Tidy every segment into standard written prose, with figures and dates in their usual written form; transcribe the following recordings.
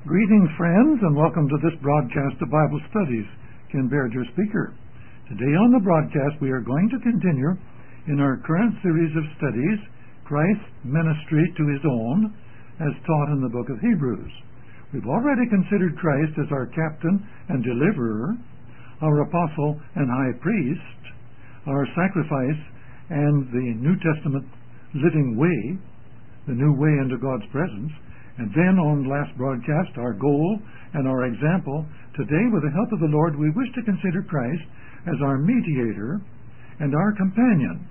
Greetings, friends, and welcome to this broadcast of Bible Studies. Ken Baird, your speaker. Today on the broadcast, we are going to continue in our current series of studies, Christ's ministry to his own, as taught in the book of Hebrews. We've already considered Christ as our captain and deliverer, our apostle and high priest, our sacrifice, and the New Testament living way, the new way into God's presence. And then on last broadcast, our goal and our example. Today, with the help of the Lord, we wish to consider Christ as our mediator and our companion.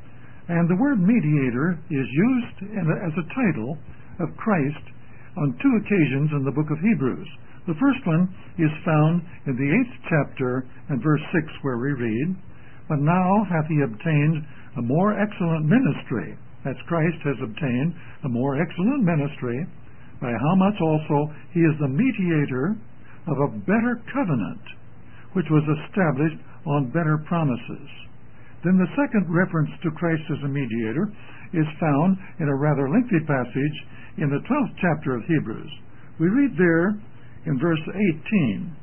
And the word mediator is used as a title of Christ on two occasions in the book of Hebrews. The first one is found in the 8th chapter and verse 6, where we read, "But now hath he obtained a more excellent ministry." That's Christ has obtained a more excellent ministry, by how much also he is the mediator of a better covenant, which was established on better promises. Then the second reference to Christ as a mediator is found in a rather lengthy passage in the 12th chapter of Hebrews. We read there in verse 18,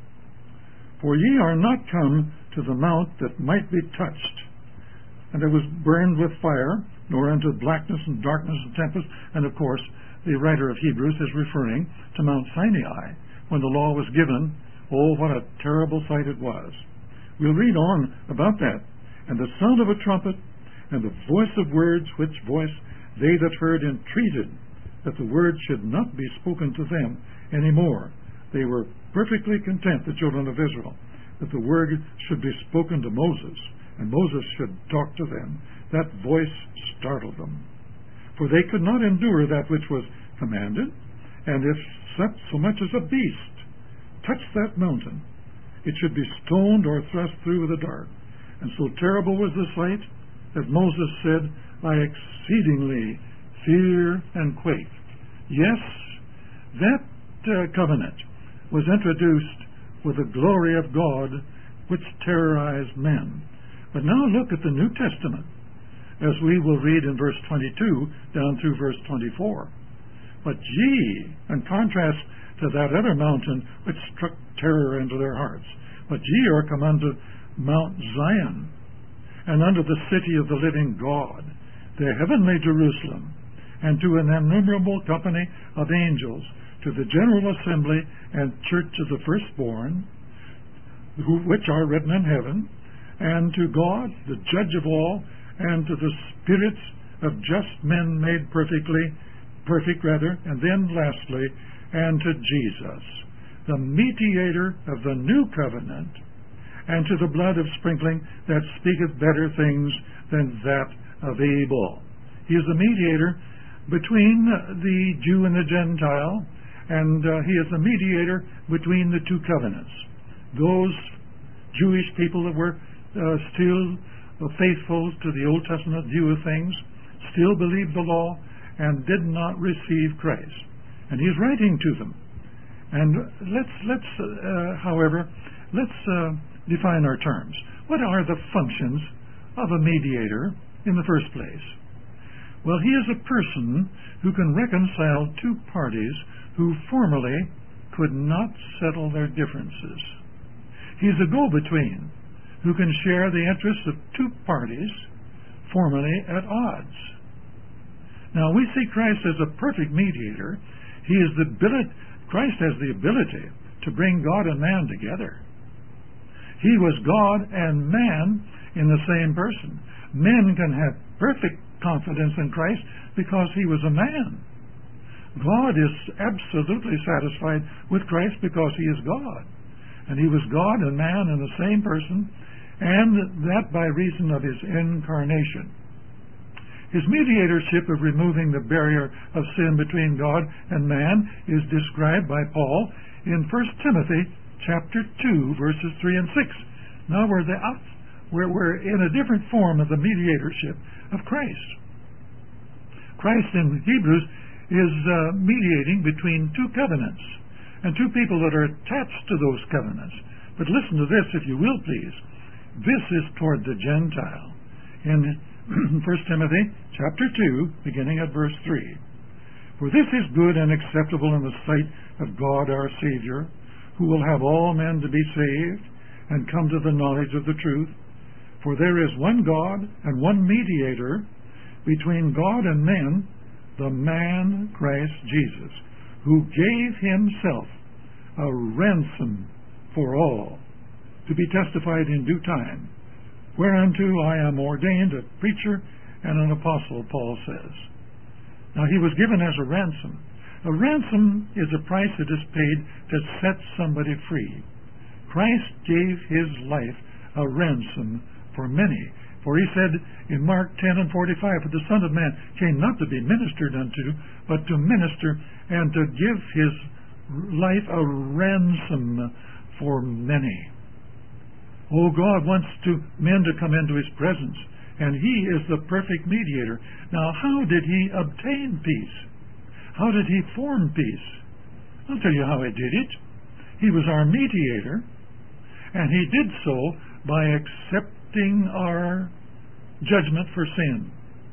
"For ye are not come to the mount that might be touched, and it was burned with fire, nor unto blackness and darkness and tempest." And of course, the writer of Hebrews is referring to Mount Sinai, when the law was given. Oh, what a terrible sight it was. We'll read on about that. "And the sound of a trumpet, and the voice of words, which voice they that heard entreated, that the word should not be spoken to them any more." They were perfectly content, the children of Israel, that the word should be spoken to Moses, and Moses should talk to them. That voice startled them. For they could not endure that which was commanded, and if so much as a beast touched that mountain, it should be stoned or thrust through with a dart. And so terrible was the sight that Moses said, "I exceedingly fear and quake." Yes, that covenant was introduced with the glory of God, which terrorized men. But now look at the New Testament, as we will read in verse 22 down through verse 24. "But ye," in contrast to that other mountain which struck terror into their hearts, "but ye are come unto Mount Zion, and unto the city of the living God, the heavenly Jerusalem, and to an innumerable company of angels, to the general assembly and church of the firstborn, which are written in heaven, and to God, the judge of all, and to the spirits of just men made perfect, and then lastly, and to Jesus, the mediator of the new covenant, and to the blood of sprinkling that speaketh better things than that of Abel." He is the mediator between the Jew and the Gentile, and he is the mediator between the two covenants. Those Jewish people that were still faithful to the Old Testament view of things, still believed the law, and did not receive Christ. And he's writing to them. And however, let's define our terms. What are the functions of a mediator in the first place? Well, he is a person who can reconcile two parties who formerly could not settle their differences. He's a go-between who can share the interests of two parties formerly at odds. Now, we see Christ as a perfect mediator. Christ has the ability to bring God and man together. He was God and man in the same person. Men can have perfect confidence in Christ because he was a man. God is absolutely satisfied with Christ because he is God. And he was God and man in the same person, and that by reason of his incarnation. His mediatorship of removing the barrier of sin between God and man is described by Paul in 1 Timothy chapter 2, verses 3 and 6. Now we're in a different form of the mediatorship of Christ. Christ in Hebrews is mediating between two covenants and two people that are attached to those covenants. But listen to this, if you will, please. This is toward the Gentile. In 1 Timothy chapter 2, beginning at verse 3. For this is good and acceptable in the sight of God our Savior, who will have all men to be saved and come to the knowledge of the truth. For there is one God and one mediator between God and men, the man Christ Jesus, who gave himself a ransom for all, to be testified in due time, whereunto I am ordained a preacher and an apostle, Paul says. Now he was given as a ransom. A ransom is a price that is paid to set somebody free. Christ gave his life a ransom for many. For he said in Mark 10 and 45, for the Son of Man came not to be ministered unto, but to minister and to give his life a ransom for many. Oh, God wants men to come into his presence, and he is the perfect mediator. Now, how did he obtain peace? How did he form peace? I'll tell you how he did it. He was our mediator, and he did so by accepting our judgment for sin.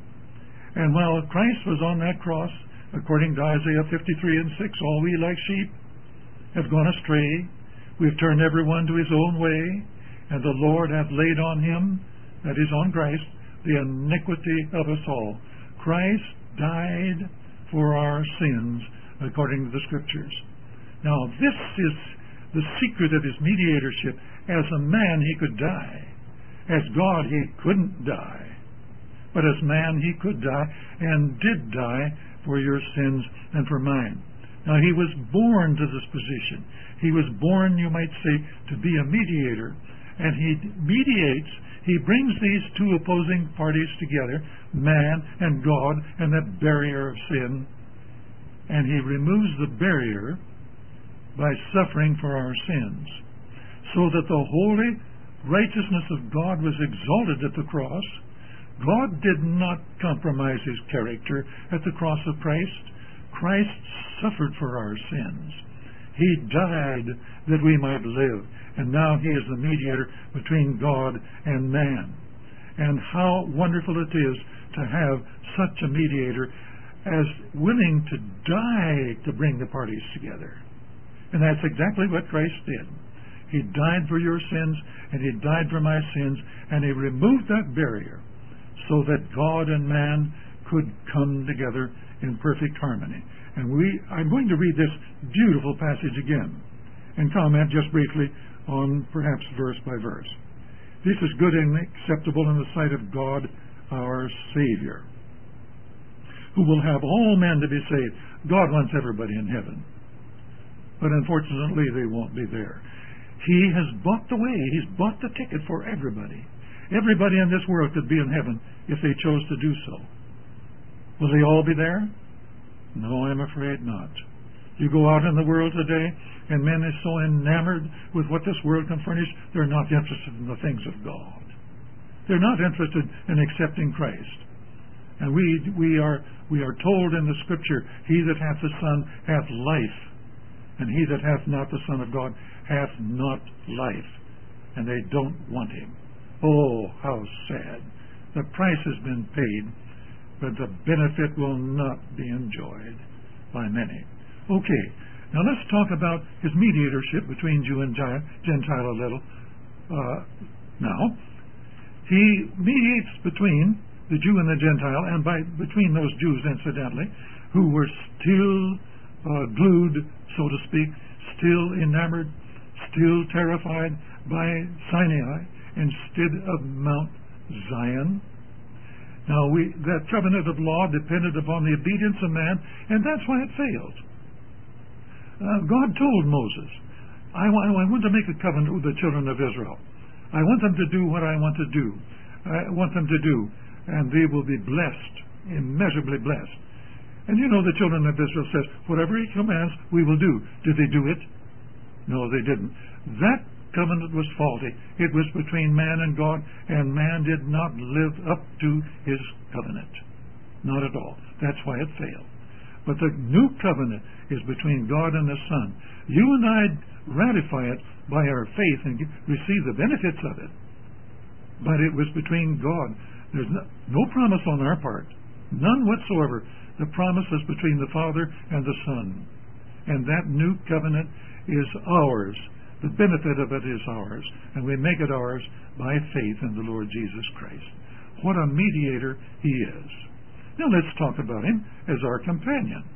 And while Christ was on that cross, according to Isaiah 53 and 6, all we like sheep have gone astray. We've turned everyone to his own way, and the Lord hath laid on him, that is on Christ, the iniquity of us all. Christ died for our sins, according to the Scriptures. Now, this is the secret of his mediatorship. As a man, he could die. As God, he couldn't die. But as man, he could die, and did die for your sins and for mine. Now, he was born to this position. He was born, you might say, to be a mediator. And he mediates. He brings these two opposing parties together, man and God, and that barrier of sin. And he removes the barrier by suffering for our sins, so that the holy righteousness of God was exalted at the cross. God did not compromise his character at the cross of Christ. Christ suffered for our sins. He died that we might live, and now he is the mediator between God and man. And how wonderful it is to have such a mediator as willing to die to bring the parties together. And that's exactly what Christ did. He died for your sins, and he died for my sins, and he removed that barrier so that God and man could come together in perfect harmony. And I'm going to read this beautiful passage again and comment just briefly on perhaps verse by verse. This is good and acceptable in the sight of God our Savior, who will have all men to be saved. God wants everybody in heaven, but unfortunately they won't be there. He has bought the way. He's bought the ticket for everybody. Everybody in this world could be in heaven if they chose to do so. Will they all be there? No, I'm afraid not. You go out in the world today, and men are so enamored with what this world can furnish, they're not interested in the things of God. They're not interested in accepting Christ. And we are told in the Scripture, he that hath the Son hath life, and he that hath not the Son of God hath not life. And they don't want him. Oh, how sad. The price has been paid, but the benefit will not be enjoyed by many. Okay, now let's talk about his mediatorship between Jew and Gentile a little. Now, he mediates between the Jew and the Gentile, and between those Jews, incidentally, who were still glued, so to speak, still enamored, still terrified by Sinai instead of Mount Zion. Now, that covenant of law depended upon the obedience of man, and that's why it failed. God told Moses, I want to make a covenant with the children of Israel. I want them to do what I want to do. I want them to do, and they will be blessed, immeasurably blessed. And you know the children of Israel says, whatever he commands, we will do. Did they do it? No, they didn't. That covenant was faulty. It was between man and God, and man did not live up to his covenant. Not at all. That's why it failed. But the new covenant is between God and the Son. You and I ratify it by our faith and receive the benefits of it. But it was between God. There's no promise on our part, none whatsoever, the promises between the Father and the Son. And that new covenant is ours. The benefit of it is ours. And we make it ours by faith in the Lord Jesus Christ. What a mediator he is. Now let's talk about him as our companion.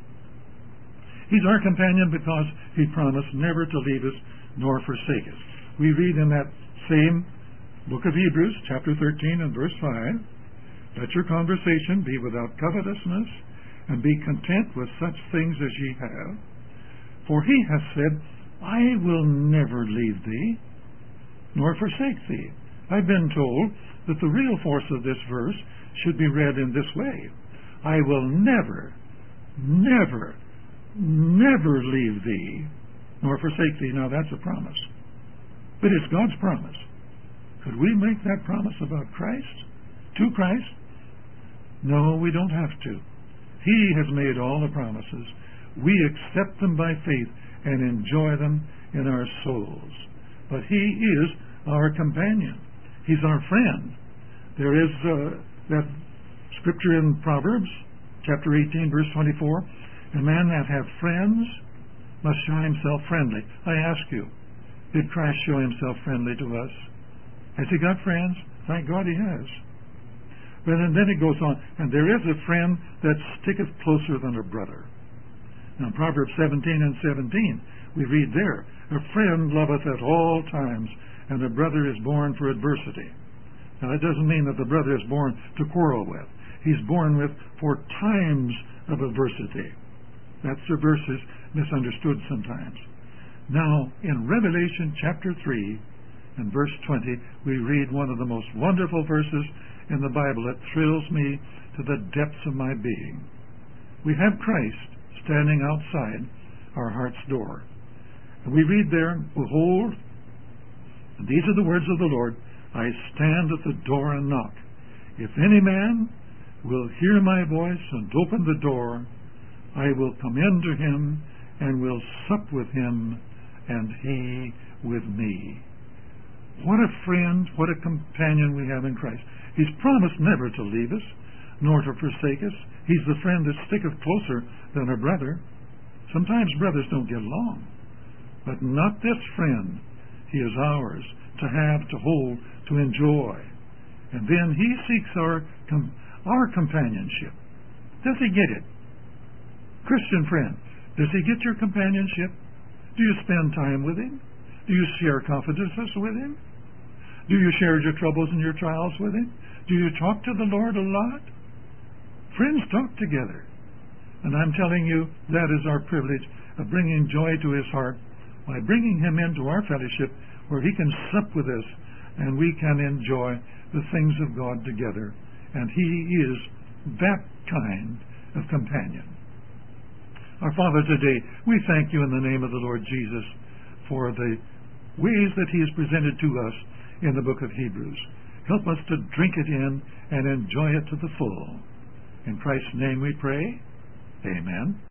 He's our companion because he promised never to leave us nor forsake us. We read in that same book of Hebrews, chapter 13 and verse 5, "Let your conversation be without covetousness, and be content with such things as ye have. For he hath said, I will never leave thee, nor forsake thee." I've been told that the real force of this verse should be read in this way: I will never, never, never leave thee, nor forsake thee. Now that's a promise. But it's God's promise. Could we make that promise about Christ? To Christ? No, we don't have to. He has made all the promises. We accept them by faith and enjoy them in our souls. But he is our companion. He's our friend. There is that scripture in Proverbs, chapter 18, verse 24, "A man that hath friends must show himself friendly." I ask you, did Christ show himself friendly to us? Has he got friends? Thank God he has. But then it goes on, "And there is a friend that sticketh closer than a brother." Now, Proverbs 17 and 17, we read there, "A friend loveth at all times, and a brother is born for adversity." Now, that doesn't mean that the brother is born to quarrel with. He's born with for times of adversity. That's the verse is misunderstood sometimes. Now, in Revelation chapter 3 and verse 20, we read one of the most wonderful verses in the Bible that thrills me to the depths of my being. We have Christ standing outside our heart's door. And we read there, "Behold, these are the words of the Lord, I stand at the door and knock. If any man will hear my voice and open the door, I will come in to him and will sup with him, and he with me." What a friend, what a companion we have in Christ. He's promised never to leave us, nor to forsake us. He's the friend that sticketh closer than a brother. Sometimes brothers don't get along, but not this friend. He is ours to have, to hold, to enjoy. And then he seeks our companionship. Does he get it? Christian friend, does he get your companionship? Do you spend time with him? Do you share confidences with him? Do you share your troubles and your trials with him? Do you talk to the Lord a lot? Friends talk together. And I'm telling you, that is our privilege of bringing joy to his heart by bringing him into our fellowship where he can sup with us and we can enjoy the things of God together. And he is that kind of companion. Our Father, today, we thank you in the name of the Lord Jesus for the ways that he has presented to us in the book of Hebrews. Help us to drink it in and enjoy it to the full. In Christ's name we pray. Amen.